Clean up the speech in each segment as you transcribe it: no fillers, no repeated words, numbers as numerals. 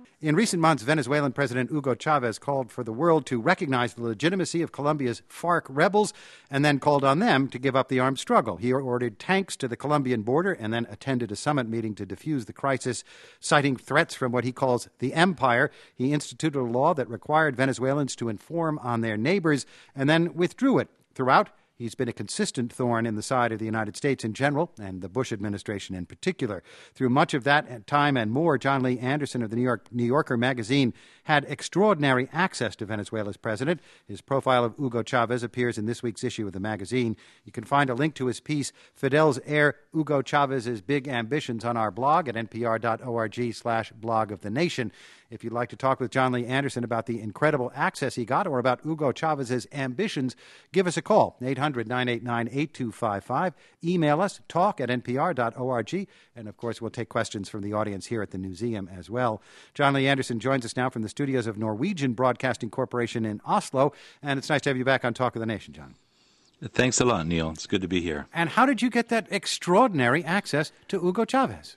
In recent months, Venezuelan President Hugo Chavez called for the world to recognize the legitimacy of Colombia's FARC rebels and then called on them to give up the armed struggle. He ordered tanks to the Colombian border and then attended a summit meeting to defuse the crisis, citing threats from what he calls the empire. He instituted a law that required Venezuelans to inform on their neighbors and then withdrew it. Throughout, he's been a consistent thorn in the side of the United States in general and the Bush administration in particular. Through much of that time and more, John Lee Anderson of the New Yorker magazine had extraordinary access to Venezuela's president. His profile of Hugo Chavez appears in this week's issue of the magazine. You can find a link to his piece, Fidel's Heir, Hugo Chavez's Big Ambitions, on our blog at npr.org/blog of the nation. If you'd like to talk with John Lee Anderson about the incredible access he got or about Hugo Chavez's ambitions, give us a call, 800-989-8255. Email us, talk@npr.org. And, of course, we'll take questions from the audience here at the Newseum as well. John Lee Anderson joins us now from the studios of Norwegian Broadcasting Corporation in Oslo. And it's nice to have you back on Talk of the Nation, John. Thanks a lot, Neil. It's good to be here. And how did you get that extraordinary access to Hugo Chavez?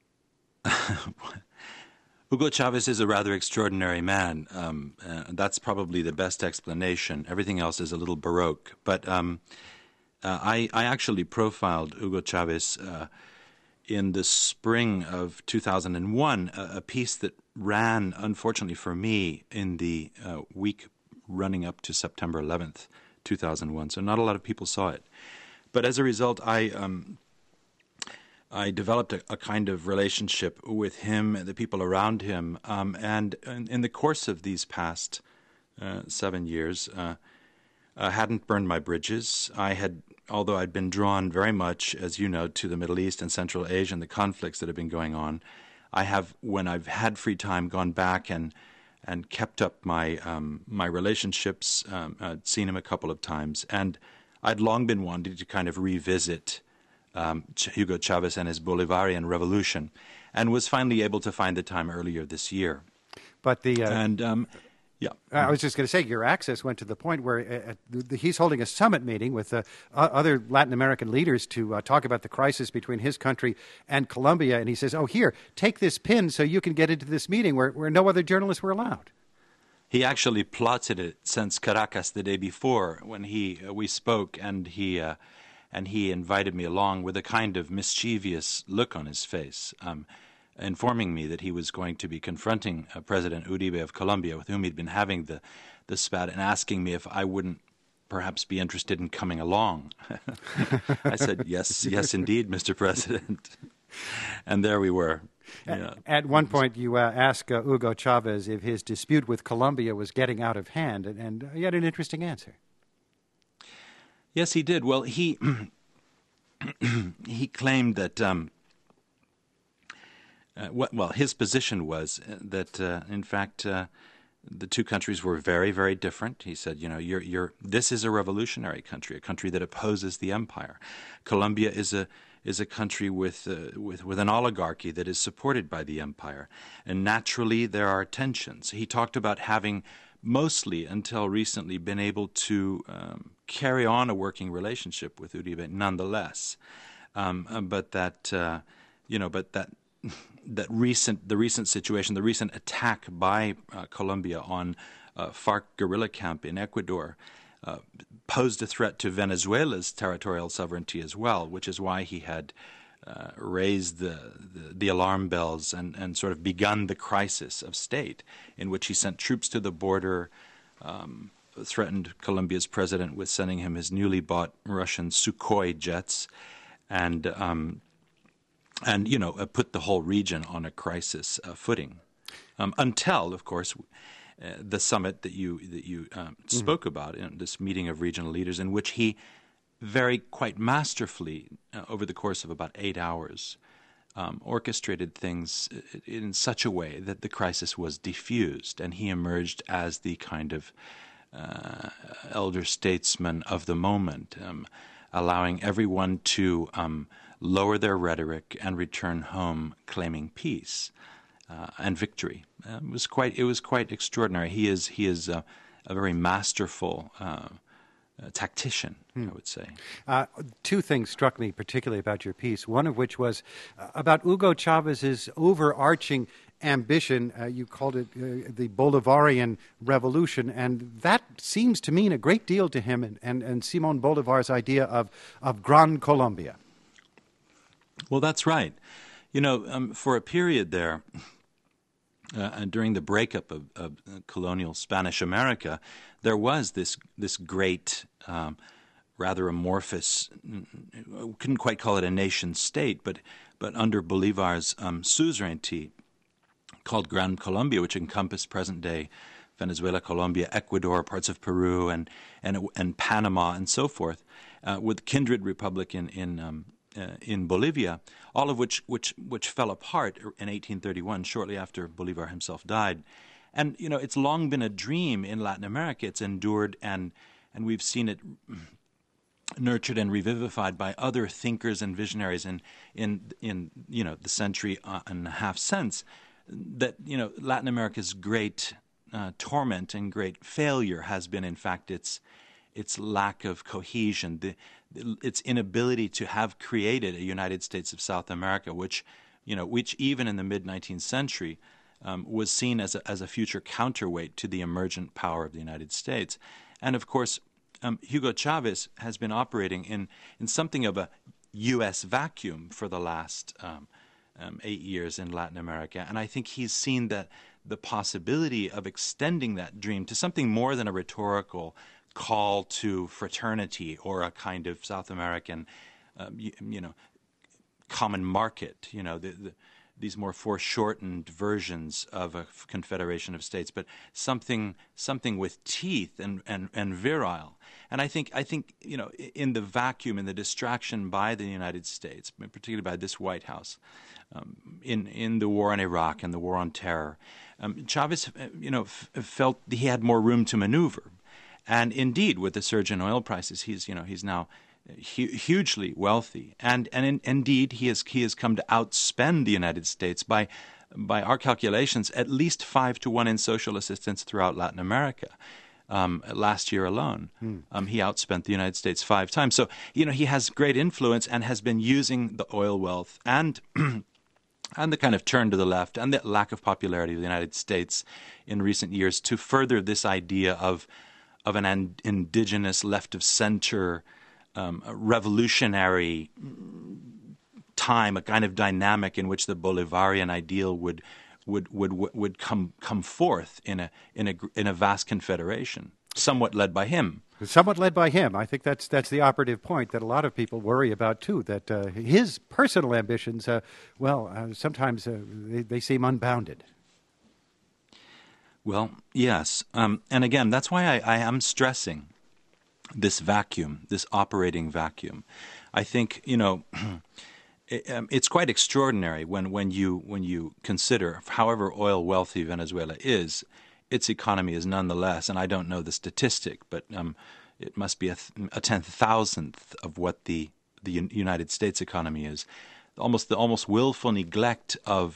Hugo Chavez is a rather extraordinary man. That's probably the best explanation. Everything else is a little baroque. But I actually profiled Hugo Chavez in the spring of 2001, a piece that ran, unfortunately for me, in the week running up to September 11th, 2001. So not a lot of people saw it. But as a result, I developed a kind of relationship with him and the people around him. And in the course of these past 7 years, I hadn't burned my bridges. Although I'd been drawn very much, as you know, to the Middle East and Central Asia and the conflicts that have been going on, I have, when I've had free time, gone back and kept up my relationships. I'd seen him a couple of times. And I'd long been wanting to kind of revisit Hugo Chavez and his Bolivarian revolution, and was finally able to find the time earlier this year. But I was just going to say, your access went to the point where he's holding a summit meeting with other Latin American leaders to talk about the crisis between his country and Colombia, and he says, "Oh, here, take this pin so you can get into this meeting where no other journalists were allowed." He actually plotted it since Caracas the day before when we spoke, and he invited me along with a kind of mischievous look on his face, informing me that he was going to be confronting President Uribe of Colombia, with whom he'd been having the spat, and asking me if I wouldn't perhaps be interested in coming along. I said, yes, indeed, Mr. President. And there we were. Yeah. At one point, you asked Hugo Chavez if his dispute with Colombia was getting out of hand, and he had an interesting answer. Yes, he did. Well, he claimed that. His position was that, in fact, the two countries were very, very different. He said, this is a revolutionary country, a country that opposes the empire. Colombia is a country with an oligarchy that is supported by the empire, and naturally there are tensions. He talked about having mostly until recently been able to carry on a working relationship with Uribe nonetheless, but that the recent situation, the recent attack by Colombia on FARC guerrilla camp in Ecuador posed a threat to Venezuela's territorial sovereignty as well, which is why he had raised the alarm bells and sort of begun the crisis of state, in which he sent troops to the border, threatened Colombia's president with sending him his newly bought Russian Sukhoi jets, and put the whole region on a crisis footing, until, of course, the summit that you spoke about, in this meeting of regional leaders, in which he quite masterfully, over the course of about 8 hours, orchestrated things in such a way that the crisis was diffused, and he emerged as the kind of elder statesman of the moment, allowing everyone to lower their rhetoric and return home claiming peace and victory. It was quite extraordinary. He is a very masterful tactician, I would say. Two things struck me particularly about your piece, one of which was about Hugo Chavez's overarching ambition. You called it the Bolivarian Revolution, and that seems to mean a great deal to him and Simon Bolivar's idea of Gran Colombia. Well, that's right. For a period there, during the breakup of colonial Spanish America, there was this great, rather amorphous, couldn't quite call it a nation state, but under Bolivar's suzerainty, called Gran Colombia, which encompassed present-day Venezuela, Colombia, Ecuador, parts of Peru, and Panama, and so forth, with kindred republic in Bolivia, all of which fell apart in 1831, shortly after Bolivar himself died. And it's long been a dream in Latin America. It's endured, and we've seen it nurtured and revivified by other thinkers and visionaries in the century and a half since. That Latin America's great torment and great failure has been, in fact, its lack of cohesion, its inability to have created a United States of South America, which even in the mid-19th century was seen as a future counterweight to the emergent power of the United States. And of course, Hugo Chavez has been operating in something of a U.S. vacuum for the last 8 years in Latin America, and I think he's seen that the possibility of extending that dream to something more than a rhetorical call to fraternity or a kind of South American, common market, these more foreshortened versions of a confederation of states, but something with teeth and virile. And I think in the vacuum, in the distraction by the United States, particularly by this White House, in the war in Iraq and the war on terror, Chavez, felt he had more room to maneuver. And indeed, with the surge in oil prices, he's now hugely wealthy, and indeed he has come to outspend the United States by our calculations at least 5-1 in social assistance throughout Latin America. Last year alone, he outspent the United States 5 times. So he has great influence and has been using the oil wealth and the kind of turn to the left and the lack of popularity of the United States in recent years to further this idea of an indigenous left-of-center revolutionary time, a kind of dynamic in which the Bolivarian ideal would come forth in a vast confederation, somewhat led by him. Somewhat led by him. I think that's the operative point that a lot of people worry about too. That his personal ambitions, sometimes they seem unbounded. Well, yes, and again, that's why I am stressing this vacuum, this operating vacuum. I think it's quite extraordinary when you consider, however oil wealthy Venezuela is, its economy is nonetheless, and I don't know the statistic, but it must be a 10,000th of what the United States economy is. The almost willful neglect of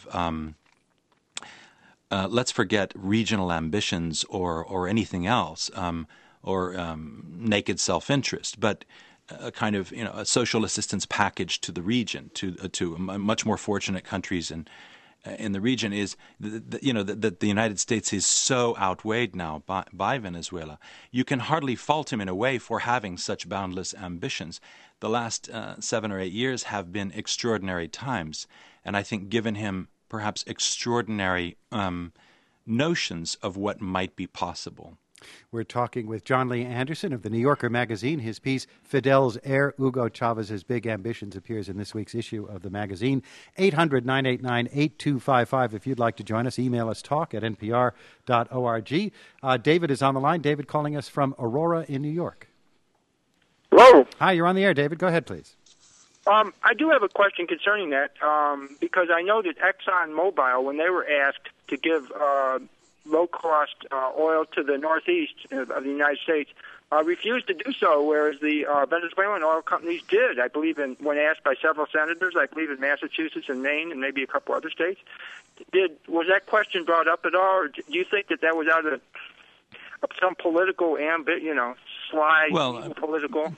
let's forget regional ambitions or anything else, or naked self-interest, but a kind of a social assistance package to the region, to much more fortunate countries in the region, is that the United States is so outweighed now by Venezuela. You can hardly fault him in a way for having such boundless ambitions. The last 7 or 8 years have been extraordinary times, and I think given him perhaps extraordinary notions of what might be possible. We're talking with John Lee Anderson of the New Yorker magazine. His piece, Fidel's Heir, Hugo Chavez's Big Ambitions, appears in this week's issue of the magazine. 800-989-8255. If you'd like to join us, email us talk@npr.org. David is on the line. David calling us from Aurora in New York. Hello. Hi, you're on the air, David. Go ahead, please. I do have a question concerning that, because I know that ExxonMobil, when they were asked to give low-cost oil to the northeast of the United States, refused to do so, whereas the Venezuelan oil companies did. I believe when asked by several senators, I believe in Massachusetts and Maine and maybe a couple other states. Was that question brought up at all, or do you think that was out of some political sly political?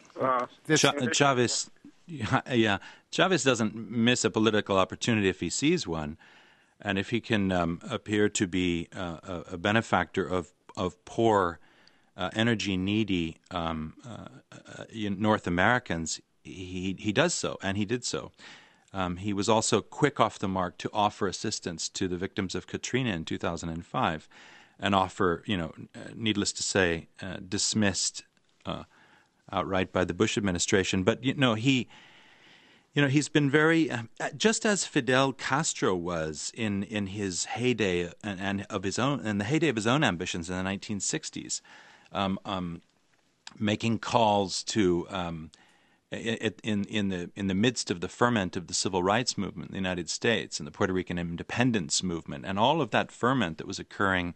Chavez doesn't miss a political opportunity if he sees one. and if he can appear to be a benefactor of poor, energy-needy North Americans, he does so, and he did so. He was also quick off the mark to offer assistance to the victims of Katrina in 2005, an offer, needless to say, dismissed outright by the Bush administration. But he's been very, just as Fidel Castro was in his heyday and of his own, in the heyday of his own ambitions in the 1960s, making calls to in the midst of the ferment of the civil rights movement in the United States and the Puerto Rican independence movement and all of that ferment that was occurring,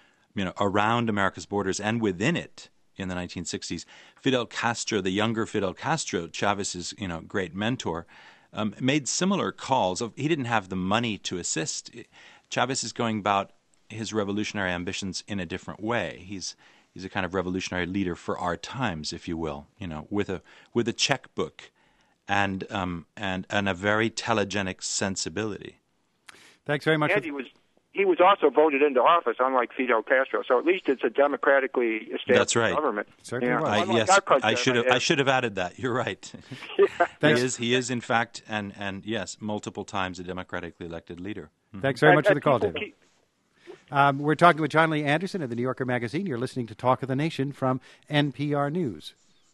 around America's borders and within it in the 1960s. Fidel Castro, the younger Fidel Castro, Chavez's great mentor, made similar calls. He didn't have the money to assist. Chavez is going about his revolutionary ambitions in a different way. He's a kind of revolutionary leader for our times, if you will, with a checkbook and a very telegenic sensibility. Thanks very much. And he was also voted into office, unlike Fidel Castro. So at least it's a democratically established That's right. government. Certainly was. I should have added that. You're right. Yeah. He is in fact, and yes, multiple times a democratically elected leader. Thanks very much for the call, David. We're talking with John Lee Anderson of the New Yorker Magazine. You're listening to Talk of the Nation from NPR News.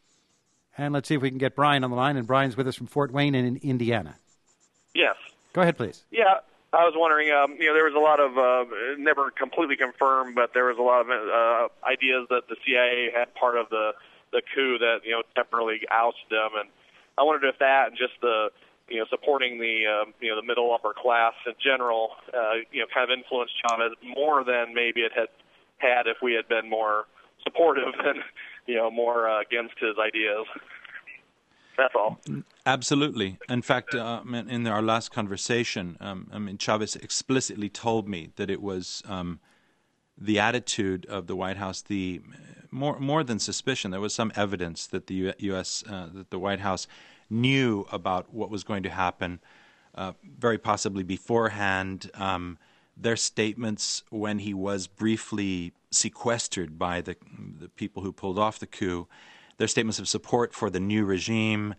And let's see if we can get Brian on the line. And Brian's with us from Fort Wayne in Indiana. Yes. Go ahead, please. Yeah, I was wondering, there was a lot of, never completely confirmed, but there was a lot of ideas that the CIA had part of the coup that, temporarily ousted them. And I wondered if that and just the, supporting the, the middle upper class in general, kind of influenced Chavez more than maybe it had if we had been more supportive and, more against his ideas. That's all. Absolutely. In fact, in our last conversation, Chavez explicitly told me that it was the attitude of the White House, the more than suspicion. There was some evidence that the U.S. That the White House knew about what was going to happen, very possibly beforehand. Their statements when he was briefly sequestered by the people who pulled off the coup, their statements of support for the new regime,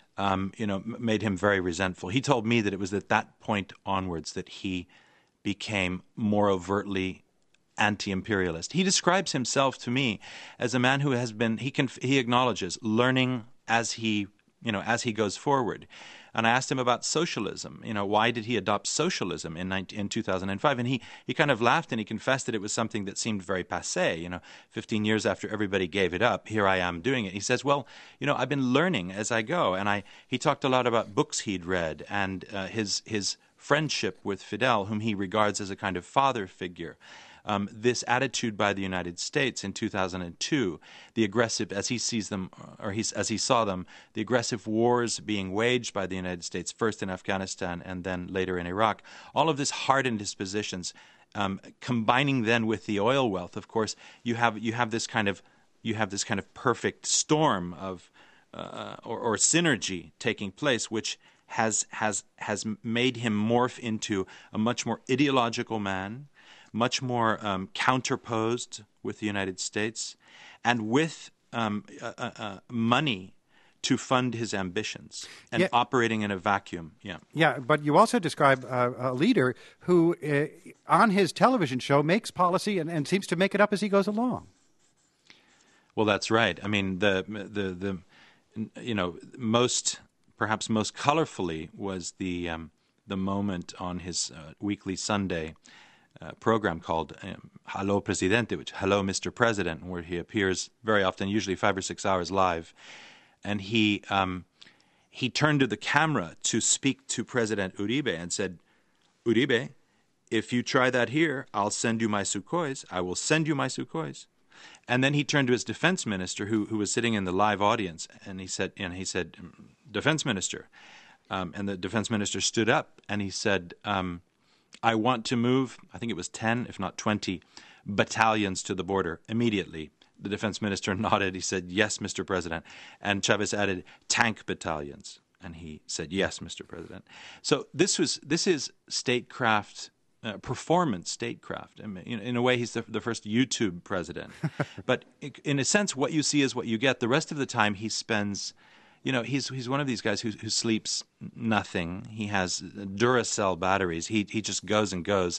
made him very resentful. He told me that it was at that point onwards that he became more overtly anti-imperialist. He describes himself to me as a man who has been, he acknowledges, learning as he goes forward. And I asked him about socialism. Why did he adopt socialism in 2005? And he kind of laughed and he confessed that it was something that seemed very passé. 15 years after everybody gave it up, here I am doing it. He says, well, I've been learning as I go. And he talked a lot about books he'd read and his friendship with Fidel, whom he regards as a kind of father figure. This attitude by the United States in 2002, the aggressive, as he sees them, as he saw them, the aggressive wars being waged by the United States, first in Afghanistan and then later in Iraq, all of this hardened his positions. Combining then with the oil wealth, of course, you have this kind of perfect storm of or synergy taking place, which has made him morph into a much more ideological man, much more counterposed with the United States, and with money to fund his ambitions and operating in a vacuum. Yeah, but you also describe a leader who, on his television show, makes policy and seems to make it up as he goes along. Well, that's right. I mean, the perhaps most colorfully was the moment on his weekly Sunday program called Hello Presidente, which Hello Mr. President, where he appears very often, usually 5 or 6 hours live, and he turned to the camera to speak to President Uribe and said, Uribe, if you try that here, I'll send you my Sukhois. I will send you my Sukhois. And then he turned to his defense minister, who was sitting in the live audience, and he said, Defense Minister, and the defense minister stood up and he said, I want to move, I think it was 10, if not 20, battalions to the border immediately. The defense minister nodded. He said, yes, Mr. President. And Chavez added, tank battalions. And he said, yes, Mr. President. So this is statecraft performance statecraft. I mean, in a way, he's the first YouTube president. But in a sense, what you see is what you get. The rest of the time, he spends, he's one of these guys who sleeps nothing. He has Duracell batteries. He just goes and goes.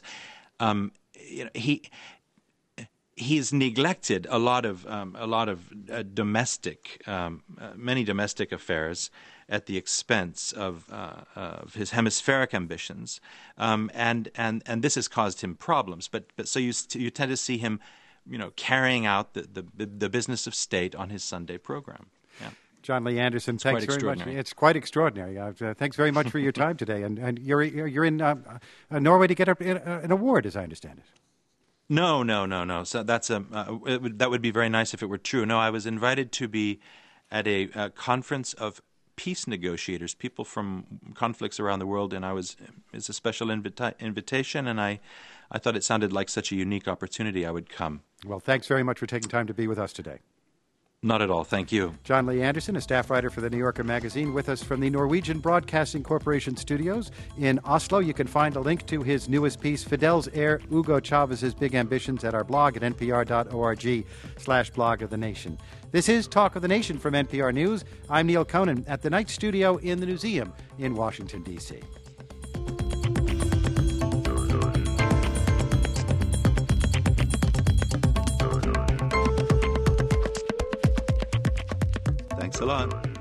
He's neglected a lot of domestic, many domestic affairs at the expense of his hemispheric ambitions, and this has caused him problems. But so you tend to see him, carrying out the business of state on his Sunday program. Yeah. John Lee Anderson, thanks very much. It's quite extraordinary. Thanks very much for your time today. And you're in Norway to get an award, as I understand it. No. So that's that would be very nice if it were true. No, I was invited to be at a conference of peace negotiators, people from conflicts around the world, and it's a special invitation, and I thought it sounded like such a unique opportunity I would come. Well, thanks very much for taking time to be with us today. Not at all. Thank you. John Lee Anderson, a staff writer for The New Yorker magazine, with us from the Norwegian Broadcasting Corporation studios in Oslo. You can find a link to his newest piece, Fidel's heir, Hugo Chávez's big ambitions, at our blog at npr.org/blog of the nation. This is Talk of the Nation from NPR News. I'm Neil Conan at the Night Studio in the Newseum in Washington, D.C. Thanks a lot.